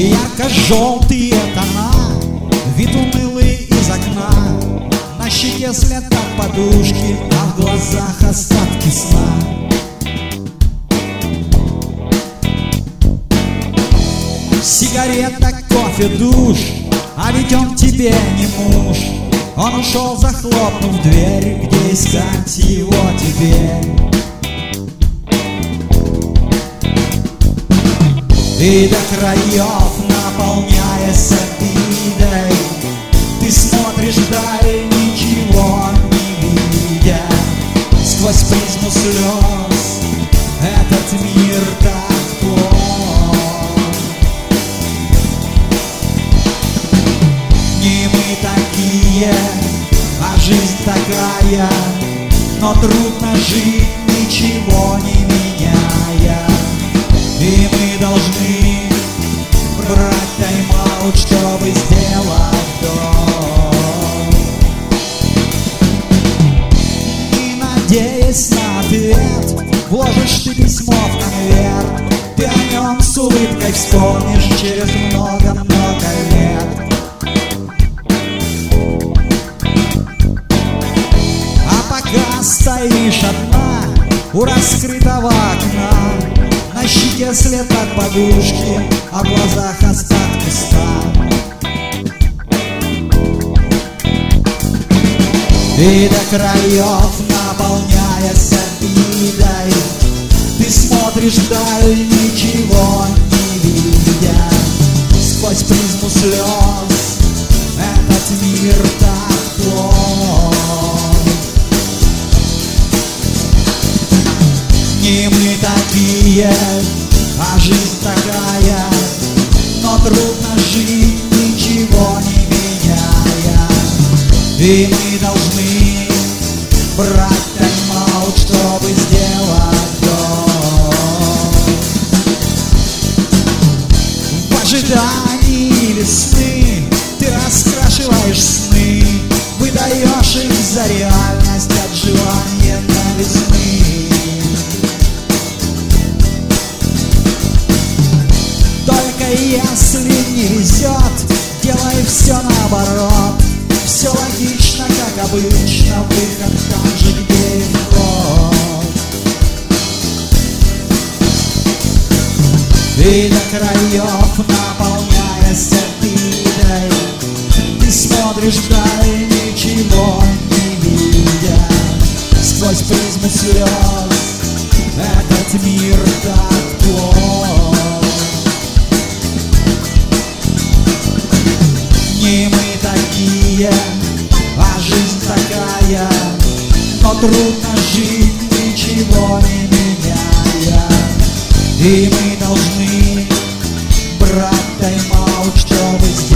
Ярко-желтые тона, вид унылый из окна, на щеке след от подушки, а в глазах остатки сна. Сигарета, кофе, душ, а ведь он тебе не муж. Он ушел, захлопнув дверь, где искать его теперь? И до краев, наполняясь обидой, ты смотришь вдаль, ничего не видя. Сквозь призму слез этот мир так плох. Не мы такие, а жизнь такая, но трудно жить, ничего не меняя. И мы должны брать тайм-аут, чтобы сделать вдох. И надеясь на ответ, вложишь ты письмо в конверт. Ты о нем с улыбкой вспомнишь через много-много лет. А пока стоишь одна у раскрытого окна, на щеке след от подушки, а в глазах остатки сна. И до краев, наполняясь обидой, ты смотришь вдаль, ничего не видя. Сквозь призму слез этот мир так плох. Не мы такие, а жизнь такая, но трудно жить, ничего не меняя. И мы должны брать тайм-аут, чтобы сделать вдох. В ожидании весны ты раскрашиваешь сны, выдаешь их за реальность от желания новизны. Если не везет, делай все наоборот. Все логично, как обычно, выход там же, где и вход. И до краев, наполняясь обидой, ты смотришь вдаль, ничего не видя. Сквозь призму слез этот мир так плох. Не мы такие, а жизнь такая, но трудно жить, ничего не меняя. И мы должны брать тайм-аут, чтобы сделать